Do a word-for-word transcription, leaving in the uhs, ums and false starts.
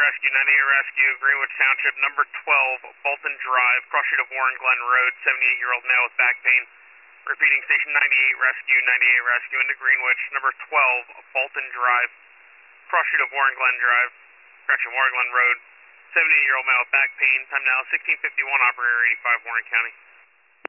Rescue, ninety-eight Rescue, Greenwich Township, number twelve, Bolton Drive, cross street of Warren Glen Road, seventy-eight-year-old male with back pain. Repeating, station ninety-eight Rescue, ninety-eight Rescue, into Greenwich, number twelve, Bolton Drive, cross street of Warren Glen Drive, correction, Warren Glen Road, seventy-eight-year-old male with back pain. Time now, sixteen fifty-one, operator eighty-five, Warren County.